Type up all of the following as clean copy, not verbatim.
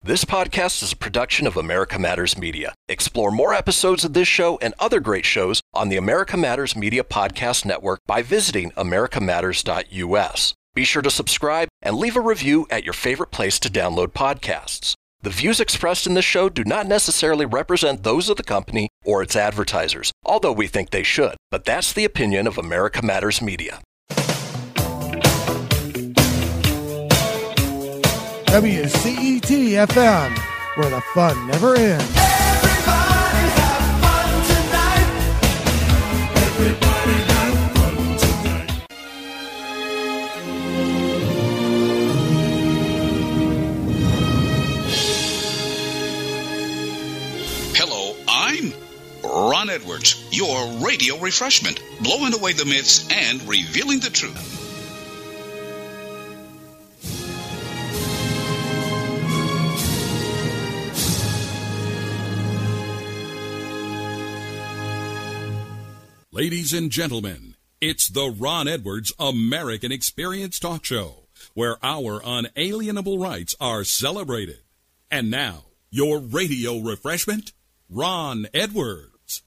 This podcast is a production of America Matters Media. Explore more episodes of this show and other great shows on the America Matters Media Podcast Network by visiting americamatters.us. Be sure to subscribe and leave a review at your favorite place to download podcasts. The views expressed in this show do not necessarily represent those of the company or its advertisers, although we think they should. But that's the opinion of America Matters Media. WCET-FM, where the fun never ends. Everybody have fun tonight. Everybody have fun tonight. Hello, I'm Ron Edwards, your radio refreshment, blowing away the myths and revealing the truth. Ladies and gentlemen, it's the Ron Edwards American Experience Talk Show, where our unalienable rights are celebrated. And now, your radio refreshment, Ron Edwards.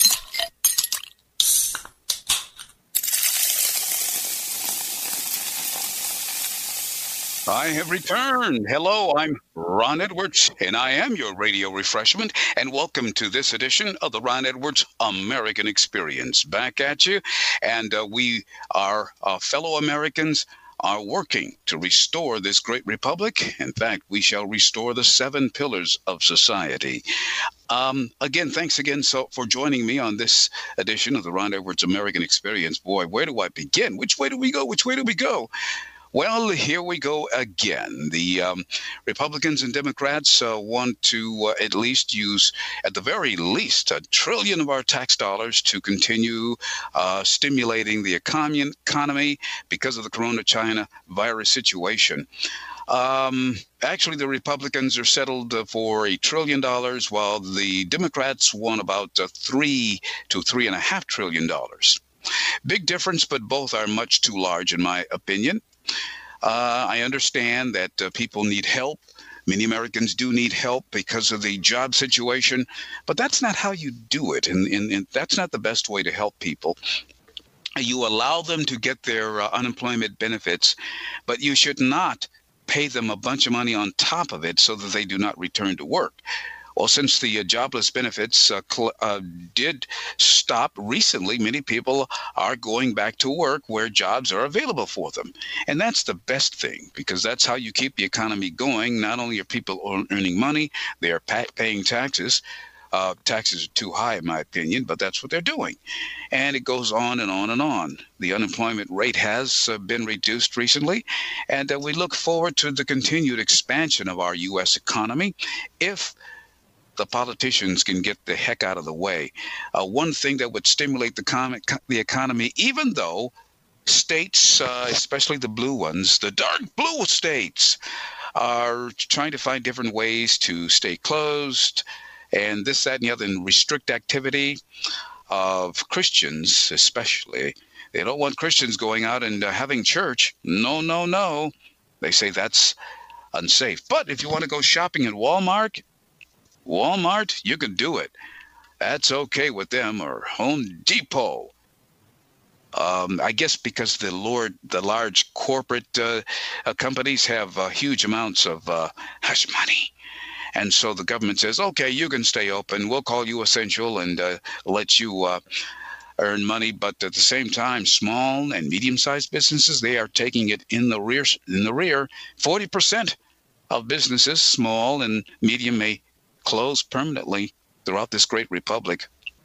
I have returned. Hello, I'm Ron Edwards, and I am your radio refreshment, and welcome to this edition of the Ron Edwards American Experience. Back at you, and we are fellow Americans are working to restore this great republic. In fact, we shall restore the 7 pillars of society. Again, thanks again for joining me on this edition of the Ron Edwards American Experience. Boy, where do I begin? Which way do we go? Which way do we go? Well, here we go again. The Republicans and Democrats want to at least use, at the very least, $1 trillion of our tax dollars to continue stimulating the economy because of the coronavirus situation. Actually, the Republicans are settled for $1 trillion, while the Democrats want about $3 to $3.5 trillion. Big difference, but both are much too large, in my opinion. I understand that people need help. Many Americans do need help because of the job situation, but that's not how you do it, and that's not the best way to help people. You allow them to get their unemployment benefits, but you should not pay them a bunch of money on top of it so that they do not return to work. Well, since the jobless benefits did stop recently, many people are going back to work where jobs are available for them. And that's the best thing, because that's how you keep the economy going. Not only are people earning money, they are paying taxes. Taxes are too high, in my opinion, but that's what they're doing. And it goes on and on and on. The unemployment rate has been reduced recently, and we look forward to the continued expansion of our U.S. economy if the politicians can get the heck out of the way. One thing that would stimulate the economy, even though states, especially the blue ones, the dark blue states, are trying to find different ways to stay closed, and this, that, and the other, and restrict activity of Christians especially. They don't want Christians going out and having church. No, no, no. They say that's unsafe. But if you want to go shopping at Walmart, you can do it. That's okay with them, or Home Depot. I guess because the large corporate companies have huge amounts of hush money. And so the government says, okay, you can stay open. We'll call you essential and let you earn money. But at the same time, small and medium-sized businesses, they are taking it in the rear. 40% of businesses, small and medium, may close permanently throughout this great republic.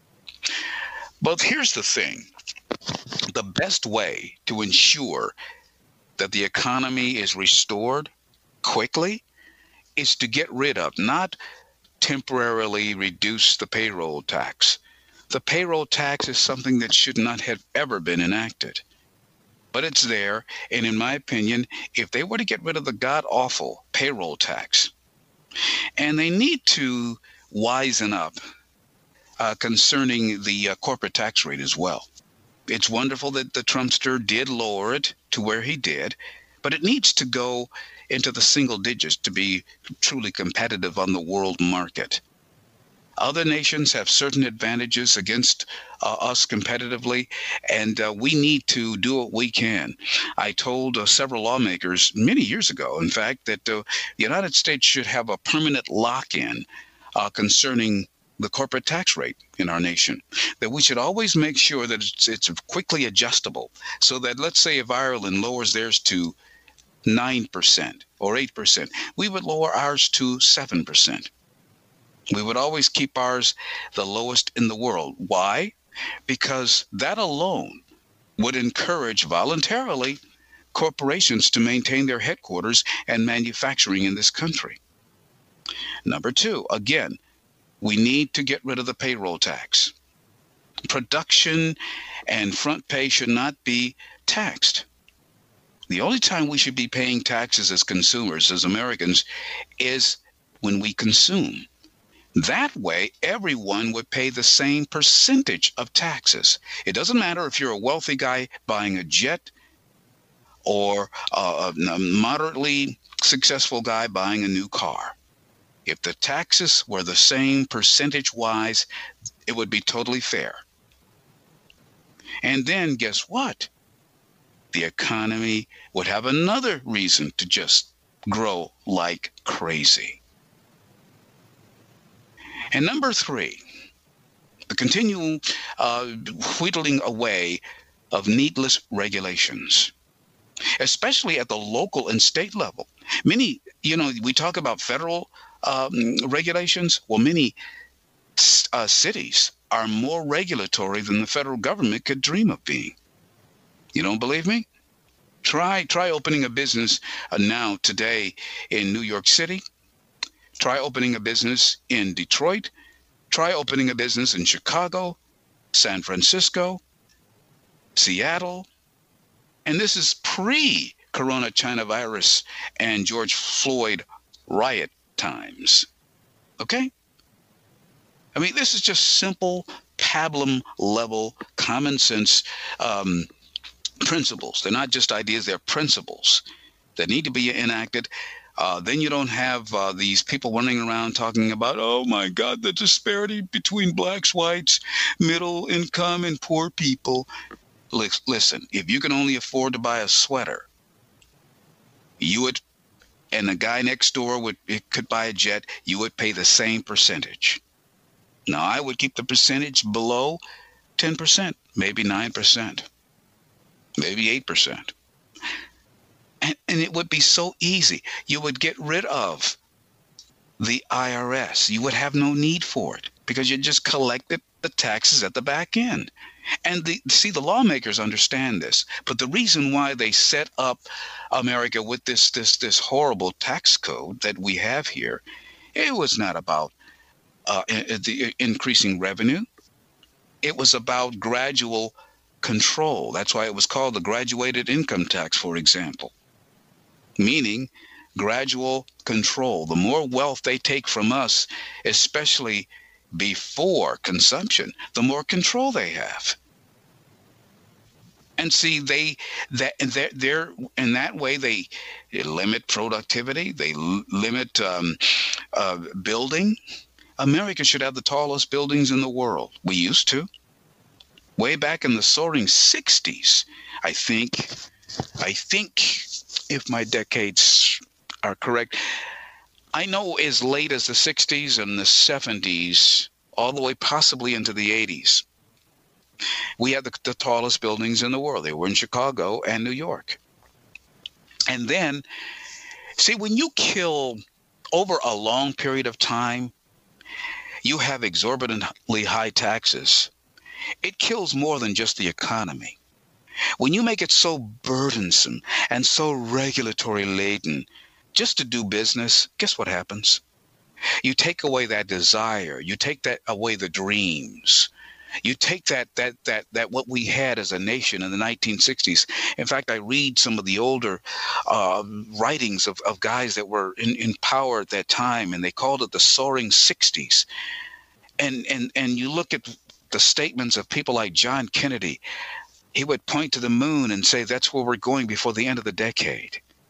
But here's the thing. The best way to ensure that the economy is restored quickly is to get rid of, not temporarily reduce, the payroll tax. The payroll tax is something that should not have ever been enacted. But it's there, and in my opinion, if they were to get rid of the god-awful payroll tax, and they need to wisen up concerning the corporate tax rate as well. It's wonderful that the Trumpster did lower it to where he did, but it needs to go into the single digits to be truly competitive on the world market. Other nations have certain advantages against us competitively, and we need to do what we can. I told several lawmakers many years ago, in fact, that the United States should have a permanent lock-in concerning the corporate tax rate in our nation, that we should always make sure that it's quickly adjustable, so that, let's say, if Ireland lowers theirs to 9% or 8%, we would lower ours to 7%. We would always keep ours the lowest in the world. Why? Because that alone would encourage voluntarily corporations to maintain their headquarters and manufacturing in this country. Number two, again, we need to get rid of the payroll tax. Production and front pay should not be taxed. The only time we should be paying taxes as consumers, as Americans, is when we consume. That way, everyone would pay the same percentage of taxes. It doesn't matter if you're a wealthy guy buying a jet or a moderately successful guy buying a new car. If the taxes were the same percentage-wise, it would be totally fair. And then guess what? The economy would have another reason to just grow like crazy. And number three, the continual whittling away of needless regulations, especially at the local and state level. Many, we talk about federal regulations. Well, many cities are more regulatory than the federal government could dream of being. You don't believe me? Try opening a business now today in New York City. Try opening a business in Detroit. Try opening a business in Chicago, San Francisco, Seattle. And this is pre-Corona China virus and George Floyd riot times. Okay? I mean, this is just simple pablum level common sense principles. They're not just ideas, they're principles that need to be enacted. Then you don't have these people running around talking about, oh my God, the disparity between blacks, whites, middle income, and poor people. Listen, if you can only afford to buy a sweater, you would, and the guy next door could buy a jet, you would pay the same percentage. Now, I would keep the percentage below 10%, maybe 9%, maybe 8%. And it would be so easy. You would get rid of the IRS. You would have no need for it because you just collected the taxes at the back end. And the lawmakers understand this. But the reason why they set up America with this horrible tax code that we have here, it was not about the increasing revenue. It was about gradual control. That's why it was called the graduated income tax, for example. Meaning gradual control. The more wealth they take from us, especially before consumption, the more control they have. And see, they're in that way they limit productivity. They limit building. America should have the tallest buildings in the world. We used to. Way back in the soaring 60s, I think, if my decades are correct, I know as late as the 60s and the 70s, all the way possibly into the 80s, we had the tallest buildings in the world. They were in Chicago and New York. And then, see, when you kill over a long period of time, you have exorbitantly high taxes. It kills more than just the economy. When you make it so burdensome and so regulatory laden just to do business, guess what happens? You take away that desire. You take that away the dreams. You take that what we had as a nation in the 1960s. In fact, I read some of the older writings of guys that were in power at that time, and they called it the soaring 60s. And you look at the statements of people like John Kennedy. He would point to the moon and say, that's where we're going before the end of the decade.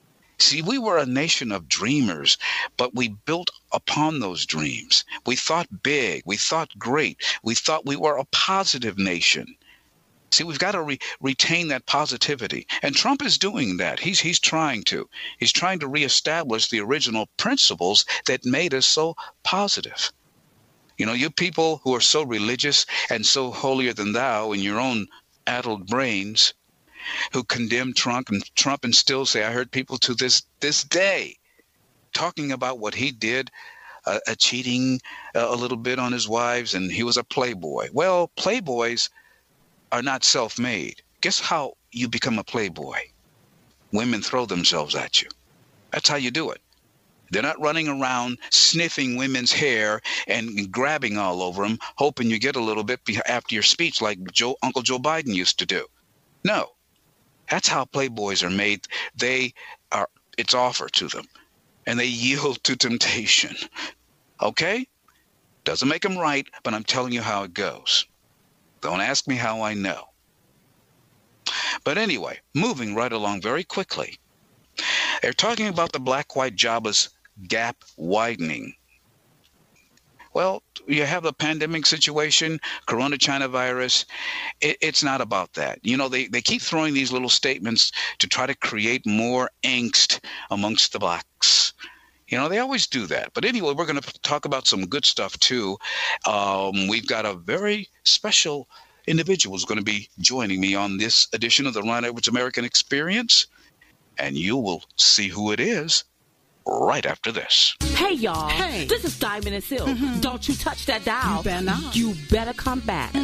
See, we were a nation of dreamers, but we built upon those dreams. We thought big. We thought great. We thought we were a positive nation. See, we've got to retain that positivity. And Trump is doing that. He's trying to. He's trying to reestablish the original principles that made us so positive. You know, you people who are so religious and so holier than thou in your own addled brains, who condemn Trump and still say, I heard people to this day talking about what he did, cheating a little bit on his wives, and he was a playboy. Well, playboys are not self-made. Guess how you become a playboy? Women throw themselves at you. That's how you do it. They're not running around sniffing women's hair and grabbing all over them, hoping you get a little bit after your speech like Uncle Joe Biden used to do. No. That's how playboys are made. It's offered to them, and they yield to temptation. Okay? Doesn't make them right, but I'm telling you how it goes. Don't ask me how I know. But anyway, moving right along very quickly. They're talking about the black-white jobless gap widening. Well, you have the pandemic situation, Corona China virus. It's not about that. You know, they keep throwing these little statements to try to create more angst amongst the blacks. You know, they always do that. But anyway, we're going to talk about some good stuff, too. We've got a very special individual who's going to be joining me on this edition of the Ron Edwards American Experience. And you will see who it is right after this. Hey, y'all. Hey. This is Diamond and Silk. Don't you touch that dial. You better not. You better come back.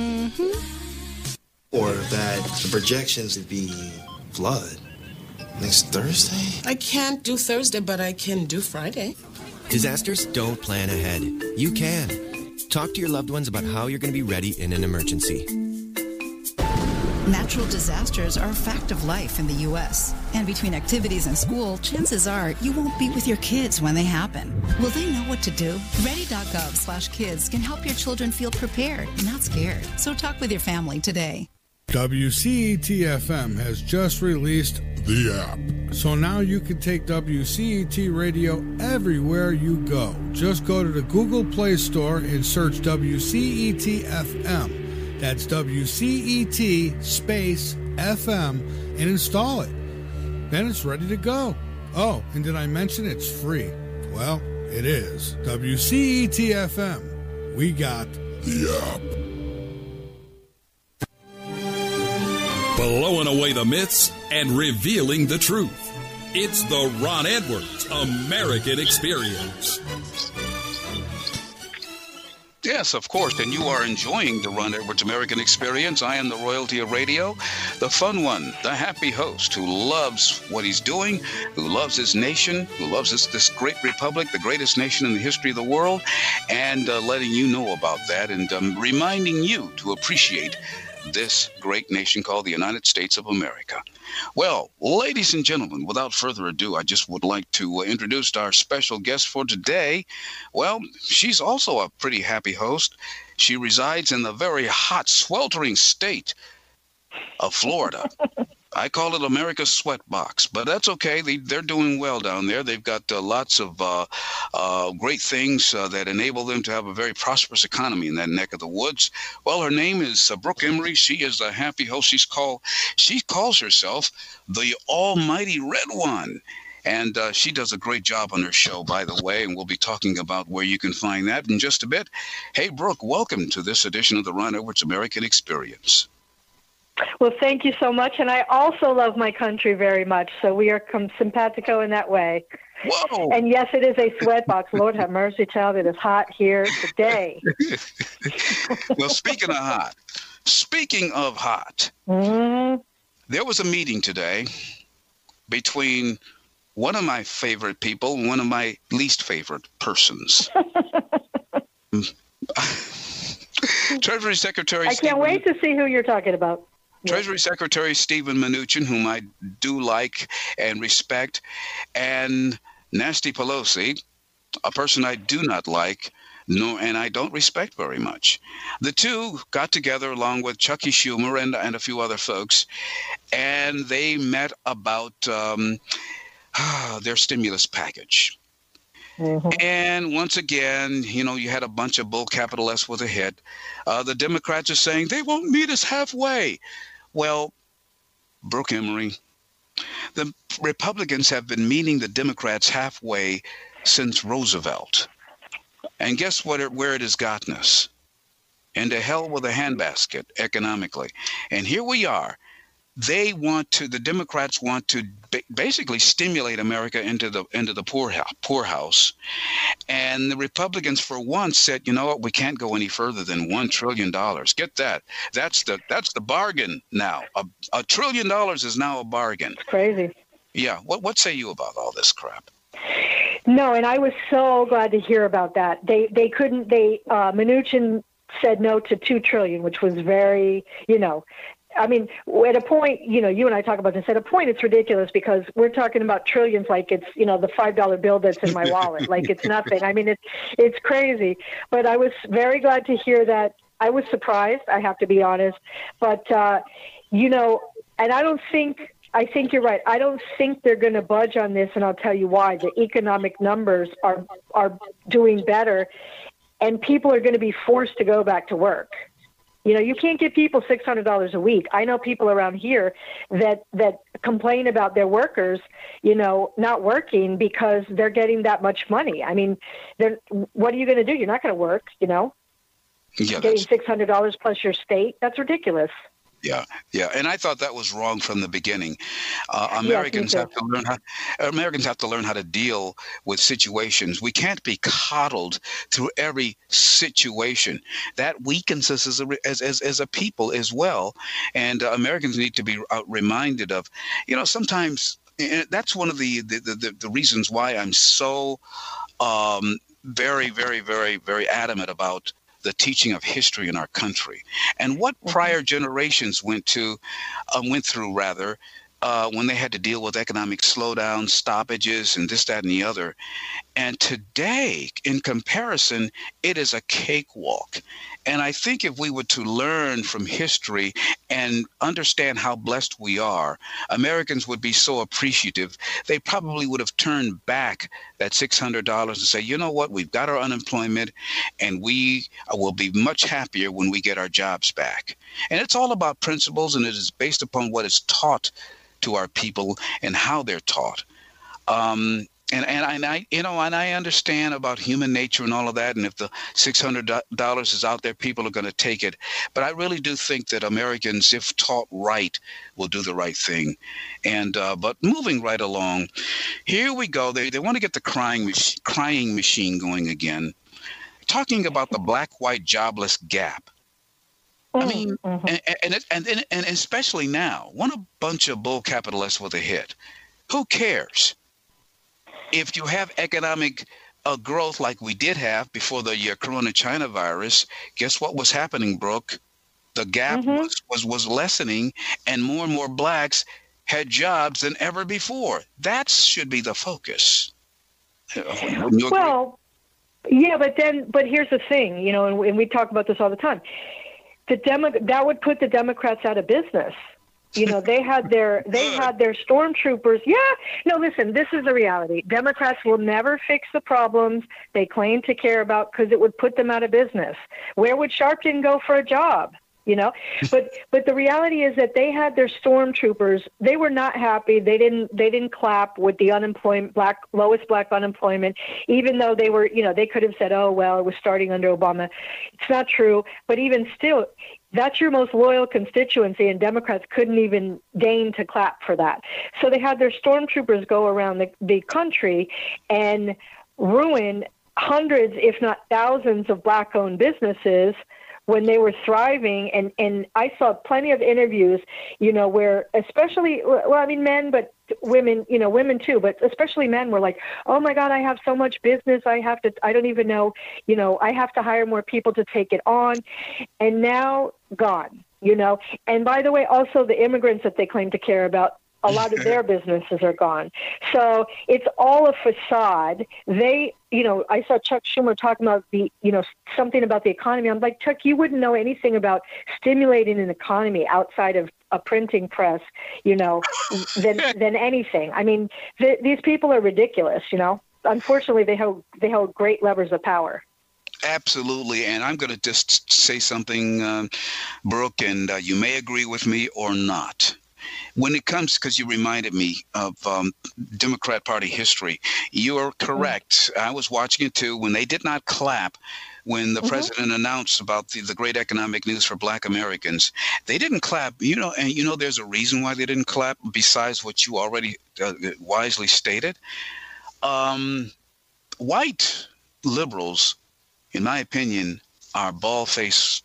Or that the projections would be flood next Thursday. I can't do Thursday, but I can do Friday. Disasters don't plan ahead. You can. Talk to your loved ones about how you're going to be ready in an emergency. Natural disasters are a fact of life in the U.S. And between activities and school, chances are you won't be with your kids when they happen. Will they know what to do? Ready.gov/kids can help your children feel prepared, not scared. So talk with your family today. WCET-FM has just released the app. So now you can take WCET Radio everywhere you go. Just go to the Google Play Store and search WCET-FM. That's WCET space FM and install it. Then it's ready to go. Oh, and did I mention it's free? Well, it is. WCET-FM. We got the app. Blowing away the myths and revealing the truth. It's the Ron Edwards American Experience. Yes, of course, and you are enjoying the Ron Edwards American Experience. I am the royalty of radio, the fun one, the happy host who loves what he's doing, who loves his nation, who loves this great republic, the greatest nation in the history of the world, and letting you know about that and reminding you to appreciate this great nation called the United States of America. Well, ladies and gentlemen, without further ado, I just would like to introduce our special guest for today. Well, she's also a pretty happy host. She resides in the very hot, sweltering state of Florida. I call it America's sweatbox, but that's okay. They're doing well down there. They've got lots of great things that enable them to have a very prosperous economy in that neck of the woods. Well, her name is Brooke Emery. She is the happy host. She calls herself the Almighty Red One. And she does a great job on her show, by the way, and we'll be talking about where you can find that in just a bit. Hey, Brooke, welcome to this edition of the Ron Edwards American Experience. Well, thank you so much. And I also love my country very much. So we are simpatico in that way. Whoa. And yes, it is a sweatbox. Lord have mercy, child. It is hot here today. Well, speaking of hot, there was a meeting today between one of my favorite people and one of my least favorite persons. Treasury Secretary I can't wait to see who you're talking about. Treasury Secretary Stephen Mnuchin, whom I do like and respect, and Nancy Pelosi, a person I do not like, and I don't respect very much. The two got together along with Chucky Schumer and a few other folks, and they met about their stimulus package. And once again, you had a bunch of bull capital S with a hit. The Democrats are saying they won't meet us halfway. Well, Brooke Emery, the Republicans have been meeting the Democrats halfway since Roosevelt. And guess where it has gotten us? Into hell with a handbasket economically. And here we are. The Democrats want to basically stimulate America into the poorhouse. And the Republicans, for once, said, you know what, we can't go any further than $1 trillion. Get that. That's the bargain now. $1 trillion is now a bargain. It's crazy. Yeah. What say you about all this crap? No, and I was so glad to hear about that. Mnuchin said no to $2 trillion, which was very, I mean, at a point, you and I talk about this, at a point it's ridiculous because we're talking about trillions like it's, the $5 bill that's in my wallet, like it's nothing. I mean, it's crazy. But I was very glad to hear that. I was surprised, I have to be honest. But, and I think you're right. I don't think they're going to budge on this, and I'll tell you why. The economic numbers are doing better, and people are going to be forced to go back to work. You can't give people $600 a week. I know people around here that complain about their workers, not working because they're getting that much money. I mean, what are you going to do? You're not going to work, Yeah, getting $600 plus your state. That's ridiculous. Yeah. And I thought that was wrong from the beginning. Americans have to learn how to deal with situations. We can't be coddled through every situation. That weakens us as a people as well. And Americans need to be reminded of, sometimes that's one of the reasons why I'm so very, very, very, very adamant about the teaching of history in our country and what prior generations went through when they had to deal with economic slowdowns, stoppages, and this, that, and the other. And today, in comparison, it is a cakewalk. And I think if we were to learn from history and understand how blessed we are, Americans would be so appreciative. They probably would have turned back that $600 and say, you know what, we've got our unemployment and we will be much happier when we get our jobs back. And it's all about principles, and it is based upon what is taught to our people and how they're taught. And I understand about human nature and all of that. And if the $600 is out there, people are going to take it. But I really do think that Americans, if taught right, will do the right thing. And but moving right along, here we go. They want to get the crying machine going again, talking about the black-white jobless gap. I mean, and especially now, want a bunch of bull capitalists with a hit. Who cares? If you have economic growth like we did have before the Corona China virus, guess what was happening, Brooke? The gap was lessening, and more blacks had jobs than ever before. That should be the focus. Well, yeah, but here's the thing, and we talk about this all the time. That would put the Democrats out of business. They had their stormtroopers. Yeah. No, listen, this is the reality. Democrats will never fix the problems they claim to care about because it would put them out of business. Where would Sharpton go for a job? But the reality is that they had their stormtroopers. They were not happy. They didn't clap with the lowest black unemployment, even though they were, they could have said, oh, well, it was starting under Obama. It's not true. But even still, that's your most loyal constituency, and Democrats couldn't even deign to clap for that. So they had their stormtroopers go around the country and ruin hundreds, if not thousands, of black-owned businesses when they were thriving. And I saw plenty of interviews, where especially, men, but women, women too, but especially men were like, oh my God, I have so much business. I don't even know, I have to hire more people to take it on. And now gone, and by the way, also the immigrants that they claim to care about, a lot of their businesses are gone. So it's all a facade. I saw Chuck Schumer talking about something about the economy. I'm like, Chuck, you wouldn't know anything about stimulating an economy outside of a printing press, than anything. I mean, these people are ridiculous. Unfortunately, they hold great levers of power. Absolutely. And I'm going to just say something, Brooke, and you may agree with me or not. When it comes, because you reminded me of Democrat Party history, you are correct. I was watching it too. When they did not clap when the president announced about the great economic news for Black Americans, they didn't clap. And there's a reason why they didn't clap besides what you already wisely stated. White liberals, in my opinion, are bald-faced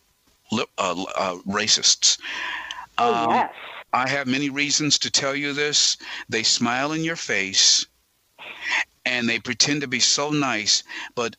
racists. Yes. I have many reasons to tell you this. They smile in your face, and they pretend to be so nice. But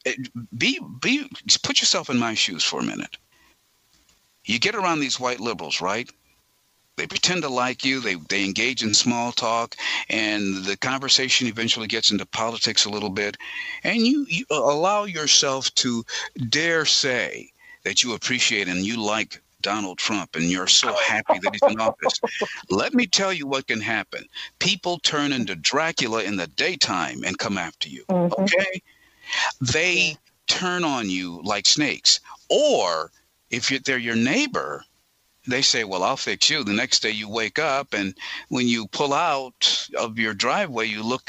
put yourself in my shoes for a minute. You get around these white liberals, right? They pretend to like you. They engage in small talk, and the conversation eventually gets into politics a little bit. And you allow yourself to dare say that you appreciate and you like Donald Trump, and you're so happy that he's in office. Let me tell you what can happen. People turn into Dracula in the daytime and come after you. Okay? They turn on you like snakes. Or if they're your neighbor, they say, well, I'll fix you. The next day you wake up, and when you pull out of your driveway, you look,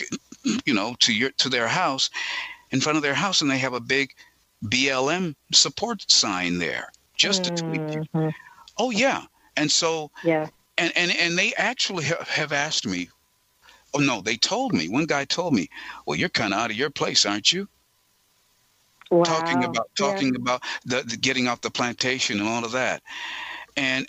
to their house, in front of their house, and they have a big BLM support sign there just to tweet you. Oh, yeah. And so, and they actually have asked me, oh, no, they told me, one guy told me, well, you're kind of out of your place, aren't you? Wow. Talking about the getting off the plantation and all of that. And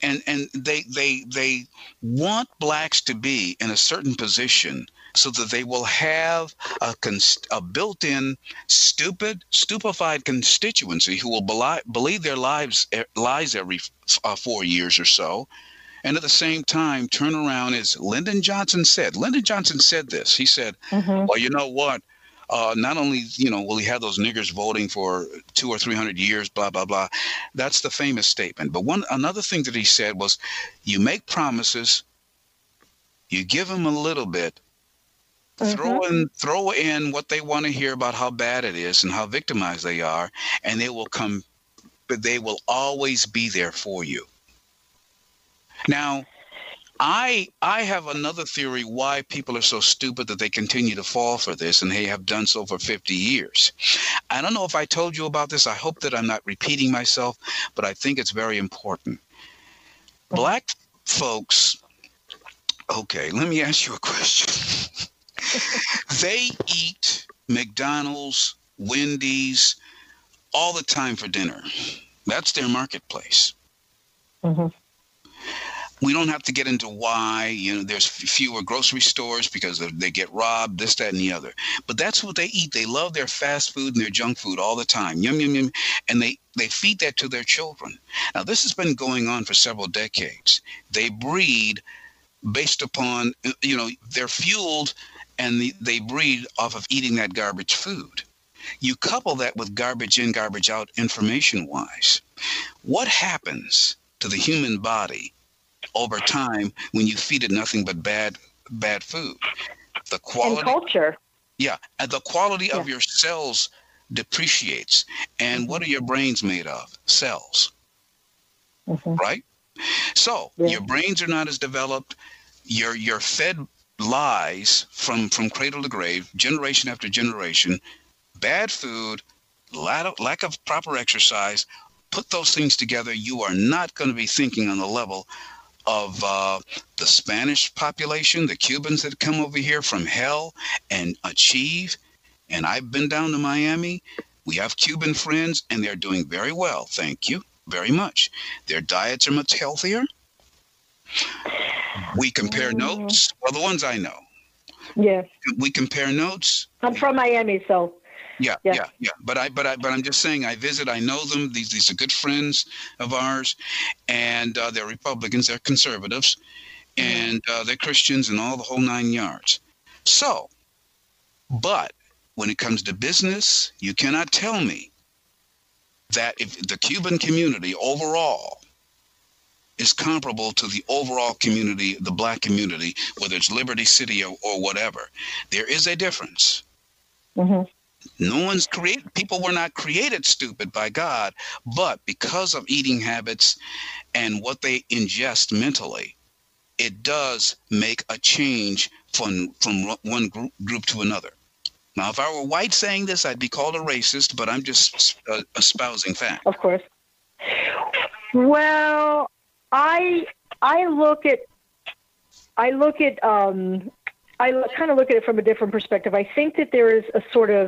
they want blacks to be in a certain position so that they will have a built-in stupefied constituency who will believe their lies every 4 years or so, and at the same time turn around, as Lyndon Johnson said. Lyndon Johnson said this. He said, well, you know what? Not only, will he have those niggers voting for 200 or 300 years, blah, blah, blah. That's the famous statement. But another thing that he said was, you make promises, you give them a little bit, throw in what they want to hear about how bad it is and how victimized they are, and they will come, but they will always be there for you. Now, I have another theory why people are so stupid that they continue to fall for this, and they have done so for 50 years. I don't know if I told you about this. I hope that I'm not repeating myself, but I think it's very important. Black folks, okay, let me ask you a question. They eat McDonald's, Wendy's all the time for dinner. That's their marketplace. We don't have to get into why, there's fewer grocery stores because they get robbed, this, that, and the other. But that's what they eat. They love their fast food and their junk food all the time. Yum, yum, yum. And they feed that to their children. Now, this has been going on for several decades. They breed based upon, they're fueled, and they breed off of eating that garbage food. You couple that with garbage in, garbage out information-wise. What happens to the human body over time when you feed it nothing but bad food? The quality and culture. Yeah, and the quality of your cells depreciates. And what are your brains made of? Cells. Right? So your brains are not as developed. You're fed lies from cradle to grave, generation after generation, bad food, lack of proper exercise. Put those things together, you are not going to be thinking on the level of the Spanish population, the Cubans that come over here from hell and achieve. And I've been down to Miami. We have Cuban friends, and they're doing very well. Thank you very much. Their diets are much healthier. We compare notes. Well, the ones I know. Yeah. We compare notes. I'm from Miami, so. Yeah. But I'm just saying, I visit. I know them. These are good friends of ours, and they're Republicans. They're conservatives, and they're Christians, and all the whole 9 yards. So, but when it comes to business, you cannot tell me that if the Cuban community overall is comparable to the overall community, the black community, whether it's Liberty City or whatever. There is a difference. Mm-hmm. People were not created stupid by God, but because of eating habits and what they ingest mentally, it does make a change from one group to another. Now, if I were white saying this, I'd be called a racist, but I'm just espousing fact. Of course. Well, I kind of look at it from a different perspective. I think that there is a sort of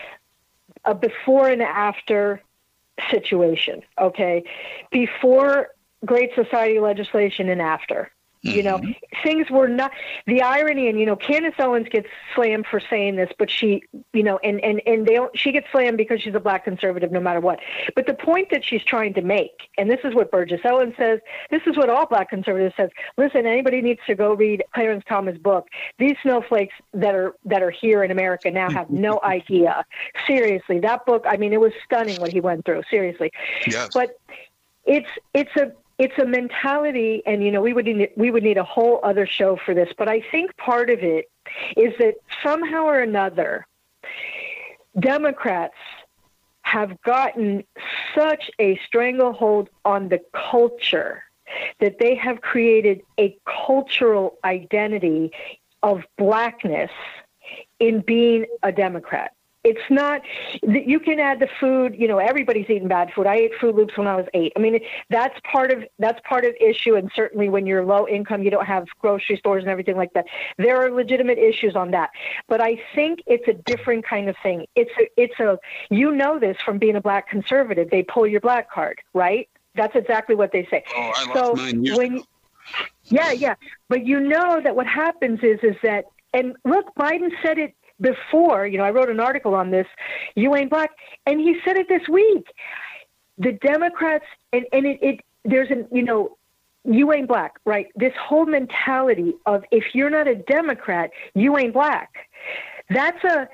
a before and after situation. Okay, before Great Society legislation and after. You know, things were not the irony, and Candace Owens gets slammed for saying this, but she, she gets slammed because she's a black conservative no matter what. But the point that she's trying to make, and this is what Burgess Owens says, this is what all black conservatives says. Listen, anybody needs to go read Clarence Thomas' book. These snowflakes that are here in America now have no idea. Seriously, that book. I mean, it was stunning what he went through. Seriously, yes. But it's a mentality, and we would need a whole other show for this. But I think part of it is that somehow or another, Democrats have gotten such a stranglehold on the culture that they have created a cultural identity of blackness in being a Democrat. It's not, you can add the food, everybody's eating bad food. I ate Fruit Loops when I was 8. I mean, that's part of issue. And certainly when you're low income, you don't have grocery stores and everything like that. There are legitimate issues on that. But I think it's a different kind of thing. It's this from being a black conservative. They pull your black card, right? That's exactly what they say. Oh, I lost 9 years ago. Yeah. But that what happens is that, and look, Biden said it before, I wrote an article on this, you ain't black, and he said it this week. The Democrats, there's you ain't black, right? This whole mentality of if you're not a Democrat, you ain't black. That's a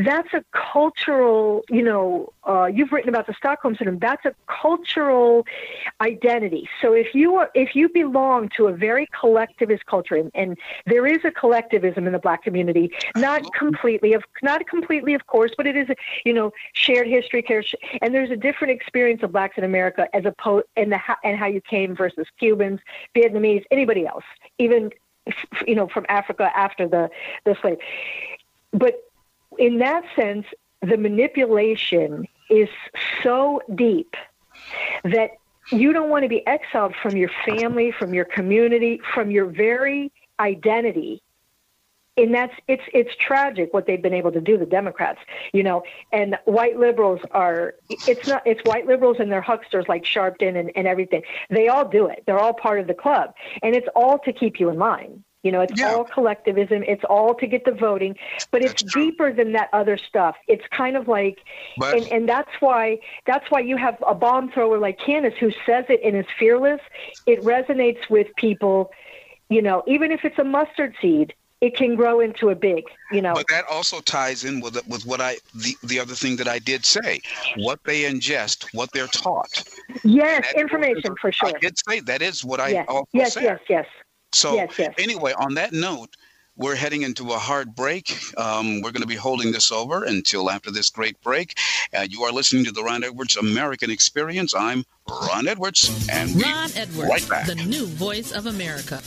cultural, you've written about the Stockholm Syndrome. That's a cultural identity. So if you belong to a very collectivist culture, and there is a collectivism in the black community, not completely, of course, but it is, shared history, and there's a different experience of blacks in America as opposed and how you came versus Cubans, Vietnamese, anybody else, even from Africa after the slave, but. In that sense, the manipulation is so deep that you don't want to be exiled from your family, from your community, from your very identity. And it's tragic what they've been able to do, the Democrats, and white liberals it's white liberals and their hucksters like Sharpton and everything. They all do it. They're all part of the club, and it's all to keep you in line. It's all collectivism. It's all to get the voting, but it's deeper than that other stuff. It's kind of like, and that's why you have a bomb thrower like Candace who says it and is fearless. It resonates with people, even if it's a mustard seed, it can grow into a big, But that also ties in with what the other thing that I did say, what they ingest, what they're taught. Yes, information for sure. I did say that is what I also said. Yes. So anyway, on that note, we're heading into a hard break. We're going to be holding this over until after this great break. You are listening to the Ron Edwards American Experience. I'm Ron Edwards, and Ron Edwards, right back. The new voice of America.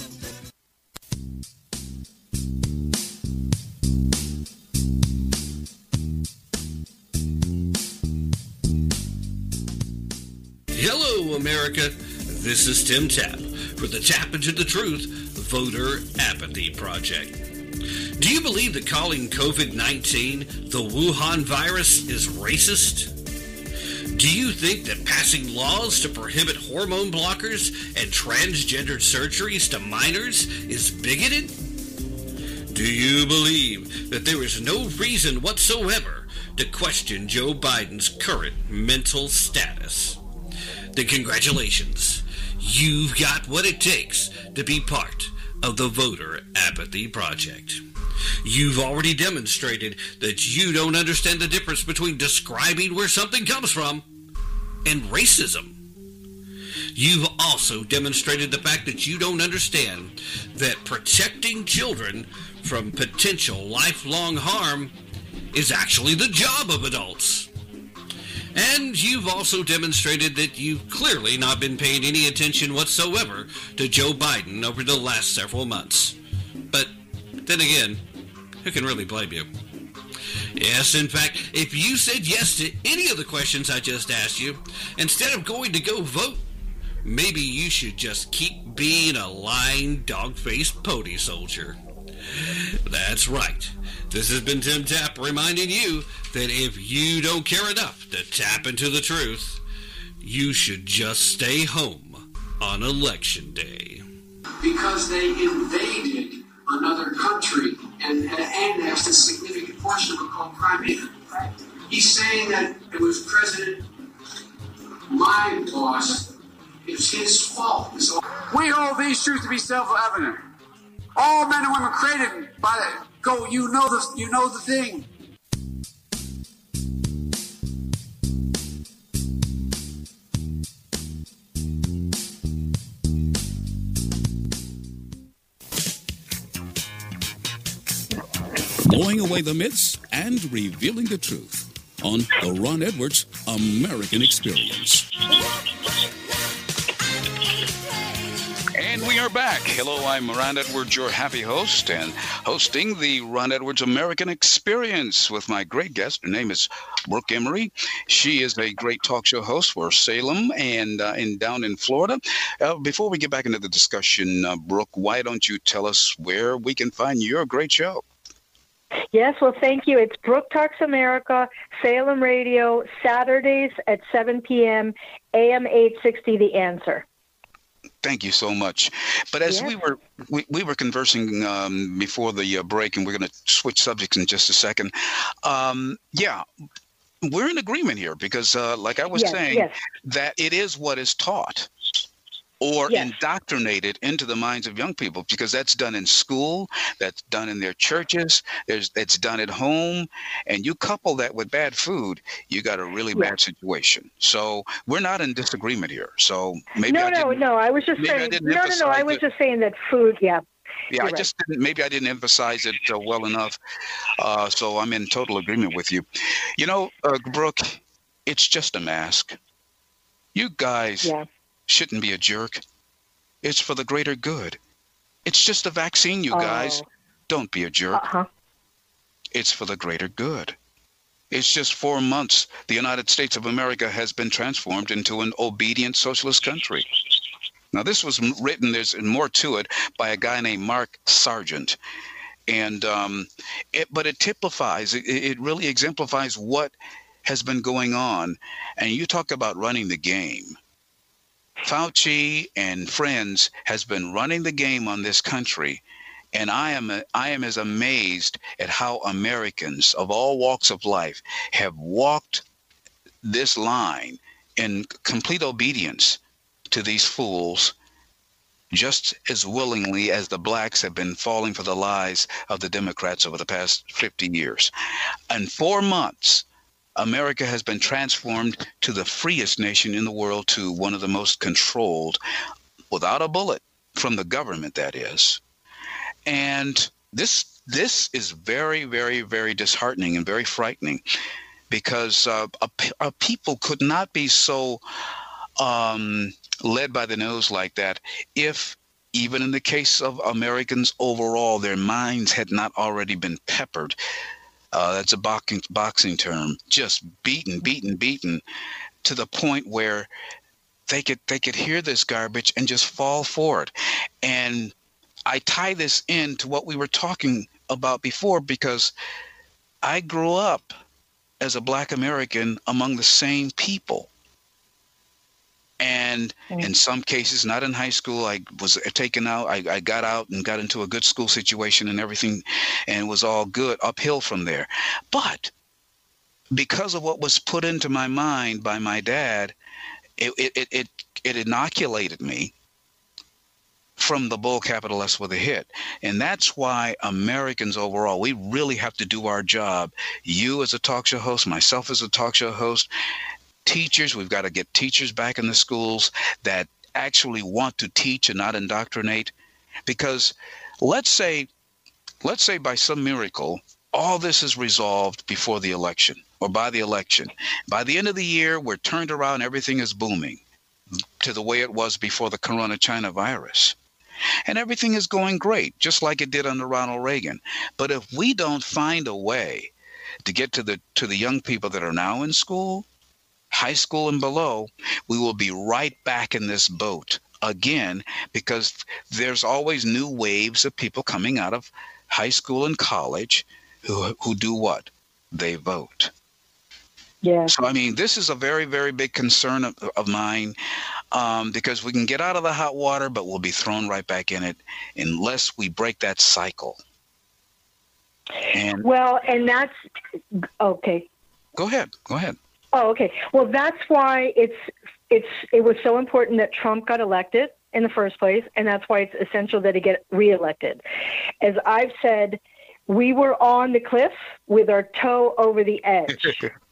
Hello, America. This is Tim Tapp for the Tap Into the Truth Voter Apathy Project. Do you believe that calling COVID-19 the Wuhan virus is racist? Do you think that passing laws to prohibit hormone blockers and transgender surgeries to minors is bigoted? Do you believe that there is no reason whatsoever to question Joe Biden's current mental status? Then congratulations. You've got what it takes to be part of the Voter Apathy Project. You've already demonstrated that you don't understand the difference between describing where something comes from and racism. you've also demonstrated the fact that you don't understand that protecting children from potential lifelong harm is actually the job of adults. And you've also demonstrated that you've clearly not been paying any attention whatsoever to Joe Biden over the last several months. But then again, who can really blame you? Yes, in fact, if you said yes to any of the questions I just asked you, instead of going to go vote, maybe you should just keep being a lying, dog-faced pony soldier. That's right. This has been Tim Tapp reminding you that if you don't care enough to tap into the truth, you should just stay home on Election Day. Because they invaded another country and annexed a significant portion of it called Crimea. He's saying that it was President, my boss, it's his fault. We hold these truths to be self-evident. All men and women created by the go. You know the thing. Blowing away the myths and revealing the truth on the Ron Edwards American Experience. And we are back. Hello, I'm Ron Edwards, your happy host, and hosting the Ron Edwards American Experience with my great guest. Her name is Brooke Emery. She is a great talk show host for Salem and down in Florida. Before we get back into the discussion, Brooke, why don't you tell us where we can find your great show? Yes, well, thank you. It's Brooke Talks America, Salem Radio, Saturdays at 7 p.m., AM 860, The Answer. Thank you so much. But as Yes. we were conversing before the break, and we're going to switch subjects in just a second. Yeah, we're in agreement here because, like I was saying, that it is what is taught or indoctrinated into the minds of young people, because that's done in school, that's done in their churches, it's done at home, and you couple that with bad food, you got a really bad situation. So we're not in disagreement here. So maybe I was just saying. I was just saying that food. Yeah. Yeah, maybe I didn't emphasize it well enough. So I'm in total agreement with you. You know, Brooke, it's just a mask. You guys shouldn't be a jerk. It's for the greater good. It's just a vaccine, you guys. Don't be a jerk. It's for the greater good. It's just 4 months. The United States of America has been transformed into an obedient socialist country. Now, this was written, there's more to it, by a guy named Mark Sargent. And but it typifies, it really exemplifies what has been going on. And you talk about running the game. Fauci and friends has been running the game on this country. And I am as amazed at how Americans of all walks of life have walked this line in complete obedience to these fools, just as willingly as the blacks have been falling for the lies of the Democrats over the past 50 years. In 4 months, America has been transformed to the freest nation in the world, to one of the most controlled, without a bullet from the government, that is. And this is very, very, very disheartening and very frightening, because a people could not be so led by the nose like that if, even in the case of Americans overall, their minds had not already been peppered. That's a boxing term. Just beaten to the point where they could hear this garbage and just fall for it. And I tie this into what we were talking about before, because I grew up as a Black American among the same people. And in some cases, not in high school, I was taken out. I got out and got into a good school situation and everything, and it was all good uphill from there. But because of what was put into my mind by my dad, it inoculated me from the bull, capital S with a hit. And that's why Americans overall, we really have to do our job. You as a talk show host, myself as a talk show host, teachers, we've got to get teachers back in the schools that actually want to teach and not indoctrinate? Because let's say by some miracle, all this is resolved before the election or by the election. By the end of the year, we're turned around, everything is booming to the way it was before the Corona China virus. And everything is going great, just like it did under Ronald Reagan. But if we don't find a way to get to the young people that are now in school, high school and below, we will be right back in this boat again, because there's always new waves of people coming out of high school and college who do what? They vote. Yeah. So, I mean, this is a very, very big concern of mine, because we can get out of the hot water, but we'll be thrown right back in it unless we break that cycle. And that's okay. Go ahead. Oh, okay. Well, that's why it was so important that Trump got elected in the first place, and that's why it's essential that he get reelected. As I've said, we were on the cliff with our toe over the edge.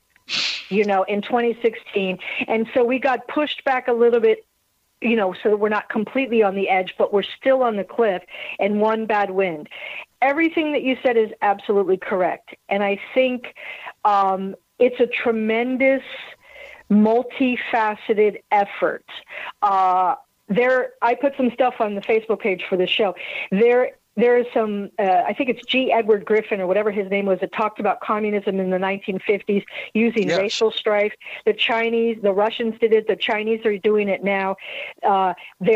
In 2016. And so we got pushed back a little bit, so that we're not completely on the edge, but we're still on the cliff, and one bad wind. Everything that you said is absolutely correct. And I think it's a tremendous, multifaceted effort. I put some stuff on the Facebook page for the show. There is some, I think it's G. Edward Griffin or whatever his name was, that talked about communism in the 1950s using racial strife. The Russians did it. The Chinese are doing it now. And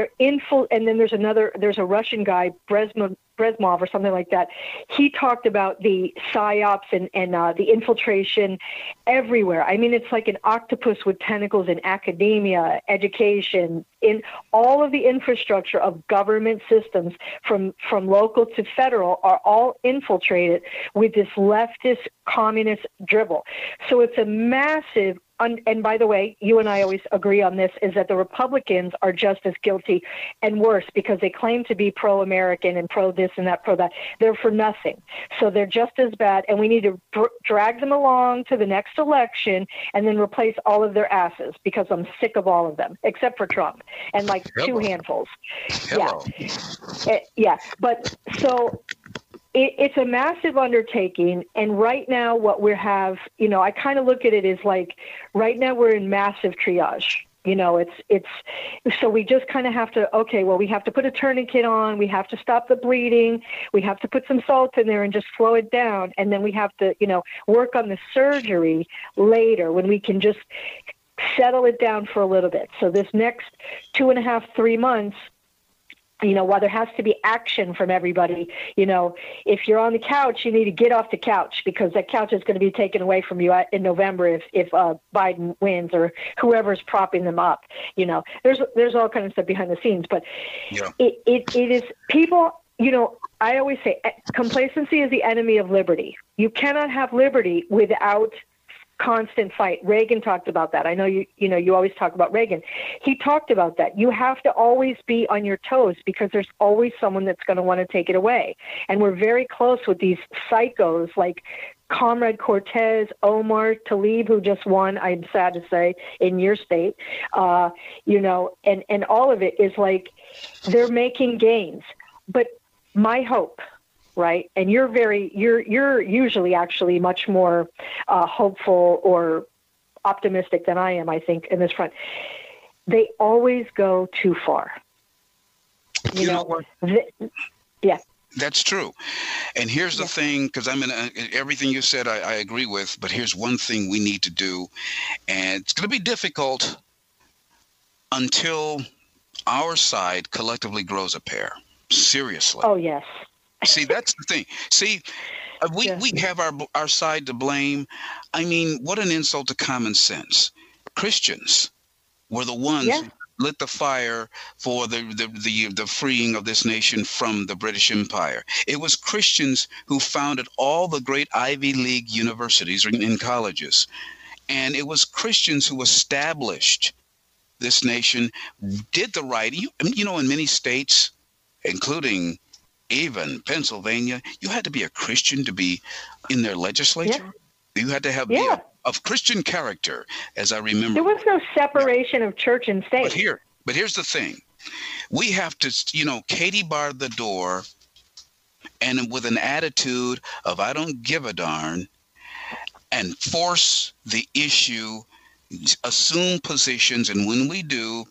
then there's a Russian guy, Brezhnev or something like that. He talked about the psyops and the infiltration everywhere. I mean, it's like an octopus with tentacles in academia, education, in all of the infrastructure of government systems from local to federal are all infiltrated with this leftist communist dribble. So it's a massive, and by the way, you and I always agree on this, is that the Republicans are just as guilty and worse, because they claim to be pro-American and pro-this and that, pro-that. They're for nothing. So they're just as bad, and we need to drag them along to the next election and then replace all of their asses, because I'm sick of all of them, except for Trump, and like two handfuls. Hello. Yeah. But so it's a massive undertaking, and right now what we have, I kind of look at it as like, right now we're in massive triage. It's so we just kind of have to, we have to put a tourniquet on, we have to stop the bleeding, we have to put some salt in there and just slow it down, and then we have to, work on the surgery later when we can just settle it down for a little bit. So this next 2.5, 3 months, while there has to be action from everybody, if you're on the couch, you need to get off the couch, because that couch is going to be taken away from you in November if Biden wins or whoever's propping them up. There's all kinds of stuff behind the scenes, but it is people. I always say complacency is the enemy of liberty. You cannot have liberty without constant fight. Reagan talked about that. I know you always talk about Reagan. He talked about that. You have to always be on your toes, because there's always someone that's going to want to take it away. And we're very close with these psychos like Comrade Cortez, Omar Tlaib, who just won, I'm sad to say, in your state, and all of it is like they're making gains. But my hope, right? And you're usually actually much more hopeful or optimistic than I am, I think, in this front. They always go too far. You know what? Yeah. That's true. And here's the thing, because everything you said I agree with, but here's one thing we need to do, and it's going to be difficult until our side collectively grows a pair. Seriously. Oh, yes. See, that's the thing. See, we have our side to blame. I mean, what an insult to common sense. Christians were the ones who lit the fire for the freeing of this nation from the British Empire. It was Christians who founded all the great Ivy League universities in colleges. And it was Christians who established this nation, did the right. In many states, including even Pennsylvania, you had to be a Christian to be in their legislature. Yeah. You had to have be of Christian character, as I remember. There was no separation of church and state. But here's the thing. We have to, Katie barred the door, and with an attitude of I don't give a darn, and force the issue, assume positions, and when we do,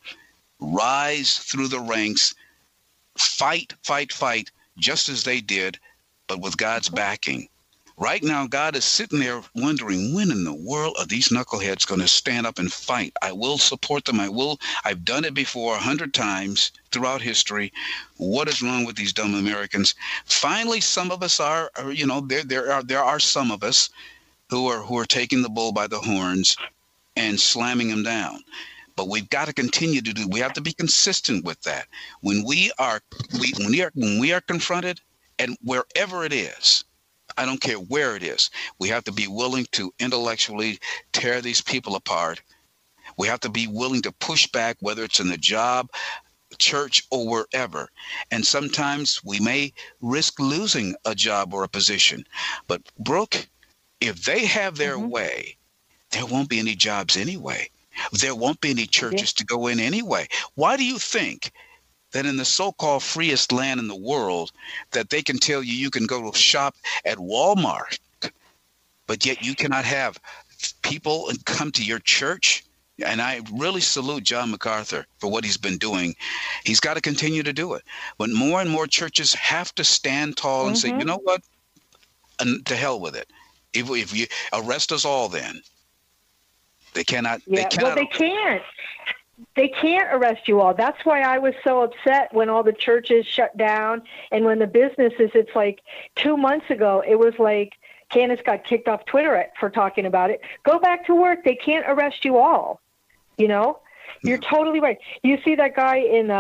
rise through the ranks, fight, just as they did, but with God's backing. Right now, God is sitting there wondering, when in the world are these knuckleheads going to stand up and fight? I will support them. I've done it before 100 times throughout history. What is wrong with these dumb Americans? Finally, some of us are there are some of us who are taking the bull by the horns and slamming him down. But we've got to continue to we have to be consistent with that. When we are confronted, and wherever it is, I don't care where it is, we have to be willing to intellectually tear these people apart. We have to be willing to push back, whether it's in the job, church, or wherever. And sometimes we may risk losing a job or a position. But Brooke, if they have their way, there won't be any jobs anyway. There won't be any churches to go in anyway. Why do you think that in the so-called freest land in the world that they can tell you can go to shop at Walmart, but yet you cannot have people come to your church? And I really salute John MacArthur for what he's been doing. He's got to continue to do it. But more and more churches have to stand tall and say, you know what? And to hell with it. If you arrest us all, then they cannot. Yeah, they can't. They can't arrest you all. That's why I was so upset when all the churches shut down and when the businesses, it's like 2 months ago, it was like Candace got kicked off Twitter for talking about it. Go back to work. They can't arrest you all. You're totally right. You see that guy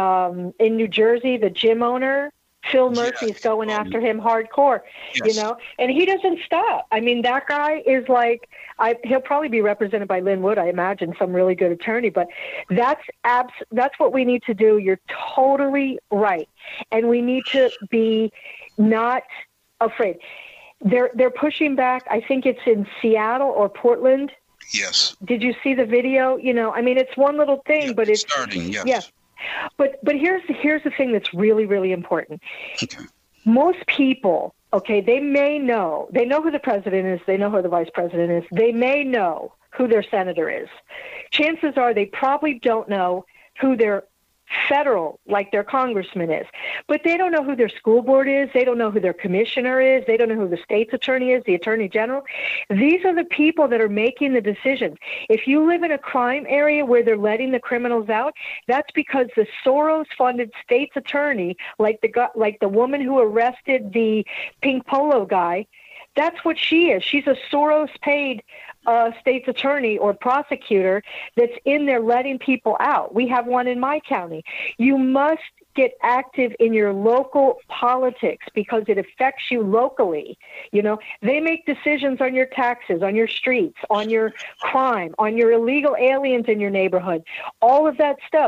in New Jersey, the gym owner, Phil Murphy's going after him hardcore, and he doesn't stop. I mean, that guy is like, he'll probably be represented by Lynn Wood, I imagine, some really good attorney, but that's what we need to do. You're totally right. And we need to be not afraid. They're pushing back. I think it's in Seattle or Portland. Yes. Did you see the video? I mean, it's one little thing, but it's starting. Yes. Yeah. But here's the thing that's really, really important. Okay. Most people, they know who the president is, they know who the vice president is, they may know who their senator is. Chances are they probably don't know who their federal, like their congressman is. But they don't know who their school board is, they don't know who their commissioner is, they don't know who the state's attorney is, the attorney general. These are the people that are making the decisions. If you live in a crime area where they're letting the criminals out, that's because the Soros-funded state's attorney, like the woman who arrested the pink polo guy, that's what she is. She's a Soros-paid state's attorney or prosecutor that's in there letting people out. We have one in my county. You must get active in your local politics because it affects you locally. They make decisions on your taxes, on your streets, on your crime, on your illegal aliens in your neighborhood, all of that stuff.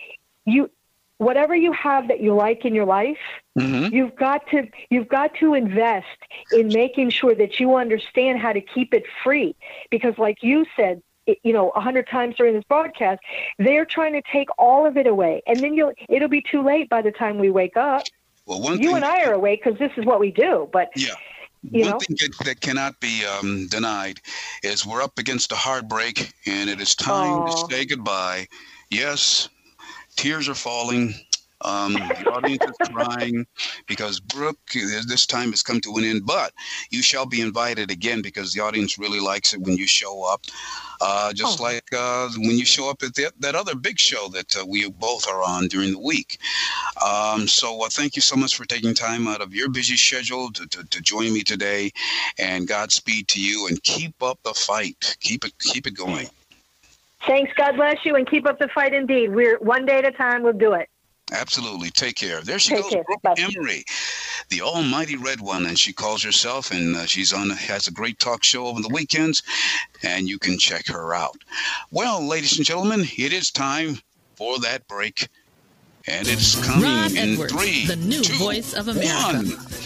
Whatever you have that you like in your life, you've got to invest in making sure that you understand how to keep it free. Because like you said, 100 times during this broadcast, they're trying to take all of it away. And then it'll be too late by the time we wake up. Well, you and I are awake because this is what we do. But one thing that cannot be denied is we're up against a hard break, and it is time to say goodbye. Yes. Tears are falling. The audience is crying because, Brooke, this time has come to an end. But you shall be invited again because the audience really likes it when you show up. Like when you show up at that other big show that we both are on during the week. So thank you so much for taking time out of your busy schedule to join me today. And Godspeed to you. And keep up the fight. Keep it going. Thanks. God bless you, and keep up the fight indeed. We're one day at a time. We'll do it. Absolutely. Take care. There she goes, Brooke Emery, the almighty red one, and she calls herself, and has a great talk show over the weekends, and you can check her out. Well, ladies and gentlemen, it is time for that break, and it's coming Ron in Edwards, 3, the new 2, voice of America.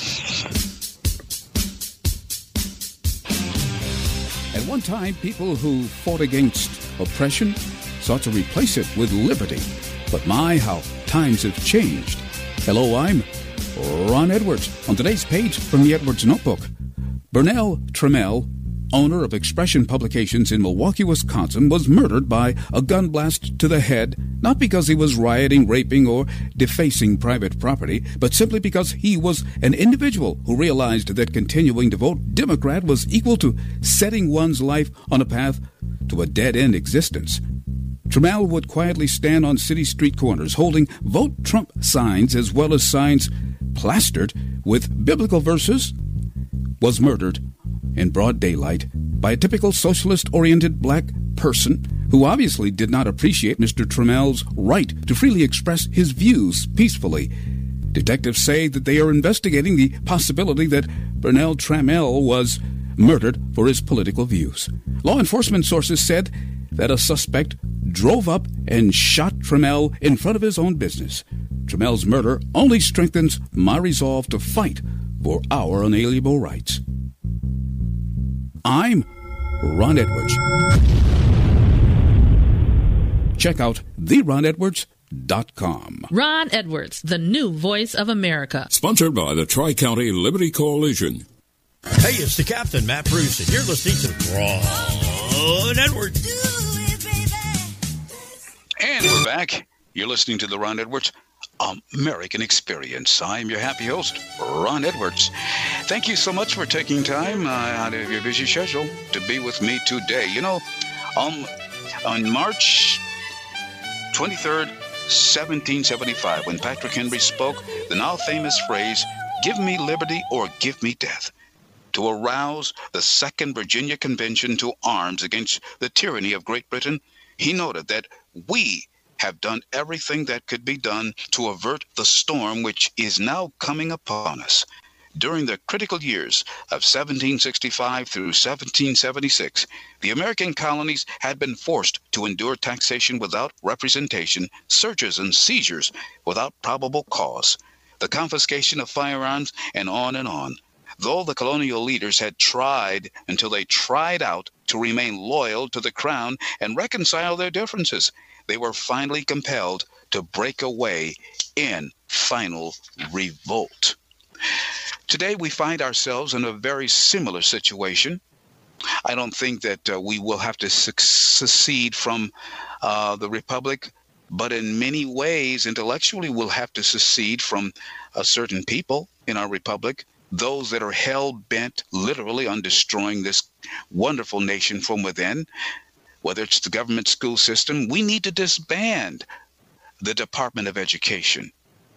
1. At one time, people who fought against oppression sought to replace it with liberty. But my, how times have changed. Hello, I'm Ron Edwards. On today's page from the Edwards Notebook, Burnell Trammell, owner of Expression Publications in Milwaukee, Wisconsin, was murdered by a gun blast to the head, not because he was rioting, raping, or defacing private property, but simply because he was an individual who realized that continuing to vote Democrat was equal to setting one's life on a path to a dead-end existence. Trammell would quietly stand on city street corners holding Vote Trump signs as well as signs plastered with biblical verses, was murdered in broad daylight by a typical socialist-oriented black person who obviously did not appreciate Mr. Trammell's right to freely express his views peacefully. Detectives say that they are investigating the possibility that Burnell Trammell was murdered for his political views. Law enforcement sources said that a suspect drove up and shot Trammell in front of his own business. Trammell's murder only strengthens my resolve to fight for our unalienable rights. I'm Ron Edwards. Check out theronedwards.com. Ron Edwards, the new voice of America. Sponsored by the Tri-County Liberty Coalition. Hey, it's the Captain, Matt Bruce, and you're listening to Ron Edwards. And we're back. You're listening to the Ron Edwards American Experience. I'm your happy host, Ron Edwards. Thank you so much for taking time out of your busy schedule to be with me today. You know, on March 23rd, 1775, when Patrick Henry spoke the now famous phrase, "Give me liberty or give me death," to arouse the Second Virginia Convention to arms against the tyranny of Great Britain, he noted that we have done everything that could be done to avert the storm which is now coming upon us. During the critical years of 1765 through 1776, the American colonies had been forced to endure taxation without representation, searches and seizures without probable cause, the confiscation of firearms, and on and on. Though the colonial leaders had tried until they tried out to remain loyal to the crown and reconcile their differences, they were finally compelled to break away in final revolt. Today, we find ourselves in a very similar situation. I don't think that we will have to secede from the Republic, but in many ways, intellectually, we'll have to secede from certain people in our Republic, those that are hell-bent literally on destroying this wonderful nation from within. Whether it's the government school system, we need to disband the Department of Education.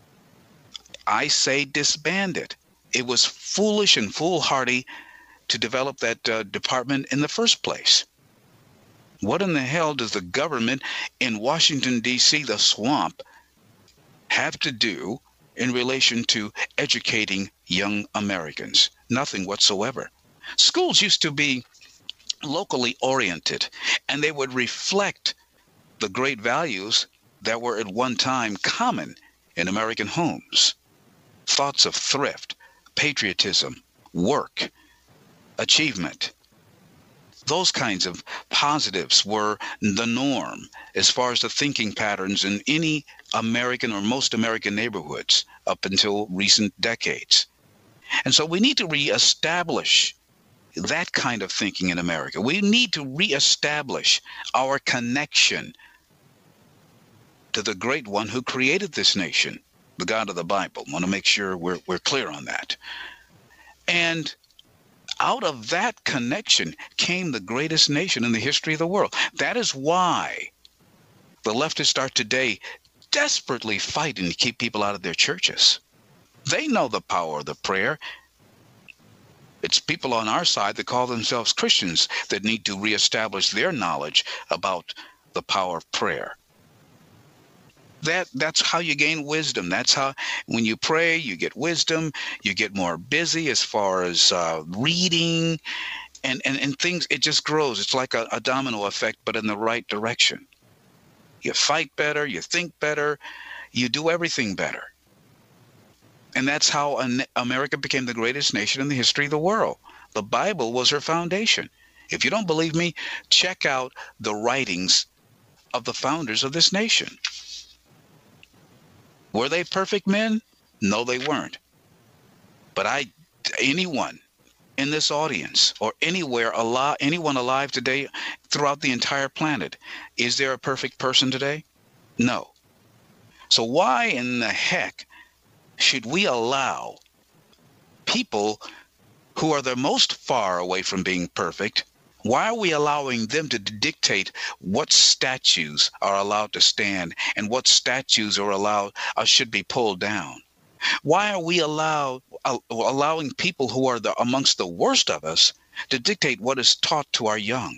I say disband it. It was foolish and foolhardy to develop that department in the first place. What in the hell does the government in Washington, D.C., the swamp, have to do in relation to educating young Americans? Nothing whatsoever. Schools used to be locally oriented, and they would reflect the great values that were at one time common in American homes. Thoughts of thrift, patriotism, work, achievement. Those kinds of positives were the norm as far as the thinking patterns in any American or most American neighborhoods up until recent decades. And so we need to reestablish that kind of thinking in America. We need to reestablish our connection to the great one who created this nation, the God of the Bible. I want to make sure we're clear on that. And out of that connection came the greatest nation in the history of the world. That is why the leftists are today desperately fighting to keep people out of their churches. They know the power of the prayer. It's people on our side that call themselves Christians that need to reestablish their knowledge about the power of prayer. That's how you gain wisdom. That's how, when you pray, you get wisdom. You get more busy as far as reading and things. It just grows. It's like a domino effect, but in the right direction. You fight better. You think better. You do everything better. And that's how America became the greatest nation in the history of the world. The Bible was her foundation. If you don't believe me, check out the writings of the founders of this nation. Were they perfect men? No, they weren't. But anyone in this audience or anywhere anyone alive today throughout the entire planet, is there a perfect person today? No. So why in the heck should we allow people who are the most far away from being perfect, why are we allowing them to dictate what statues are allowed to stand and what statues are should be pulled down? Why are we allowing people who are amongst the worst of us to dictate what is taught to our young?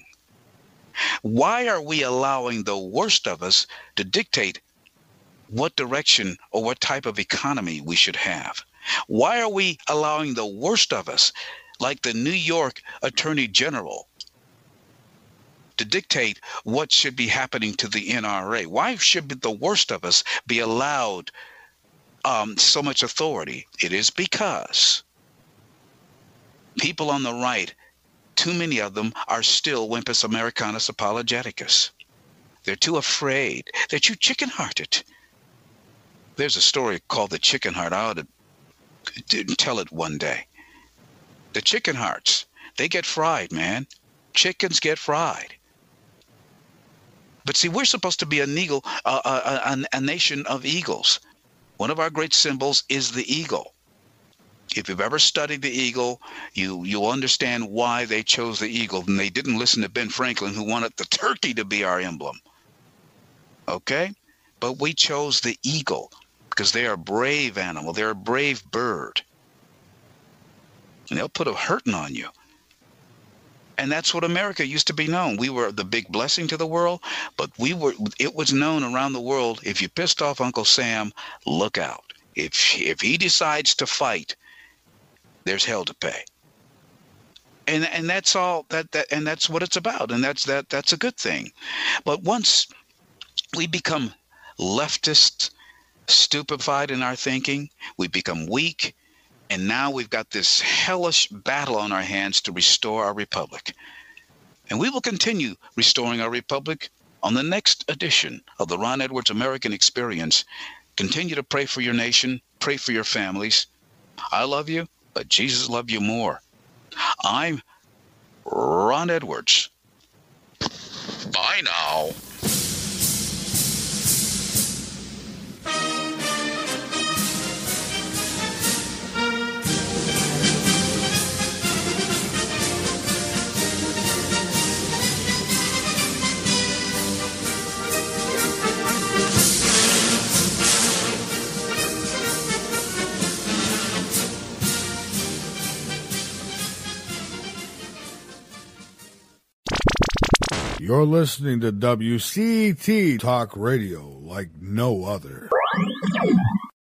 Why are we allowing the worst of us to dictate what direction or what type of economy we should have? Why are we allowing the worst of us, like the New York Attorney General, to dictate what should be happening to the NRA? Why should the worst of us be allowed so much authority? It is because people on the right, too many of them are still Wimpus Americanus Apologeticus. They're too afraid. They're too chicken-hearted. There's a story called The Chicken Heart. I ought to tell it one day. The chicken hearts, they get fried, man. Chickens get fried. But see, we're supposed to be a nation of eagles. One of our great symbols is the eagle. If you've ever studied the eagle, you'll understand why they chose the eagle. And they didn't listen to Ben Franklin, who wanted the turkey to be our emblem. Okay? But we chose the eagle because they are a brave animal. They're a brave bird. And they'll put a hurting on you. And that's what America used to be known. We were the big blessing to the world, but it was known around the world, if you pissed off Uncle Sam, look out. If he decides to fight, there's hell to pay. And that's all and that's what it's about. And that's a good thing. But once we become leftist, stupefied in our thinking, we become weak. And now we've got this hellish battle on our hands to restore our republic. And we will continue restoring our republic on the next edition of the Ron Edwards American Experience. Continue to pray for your nation, pray for your families. I love you, but Jesus loved you more. I'm Ron Edwards. Bye now. You're listening to WCT Talk Radio like no other.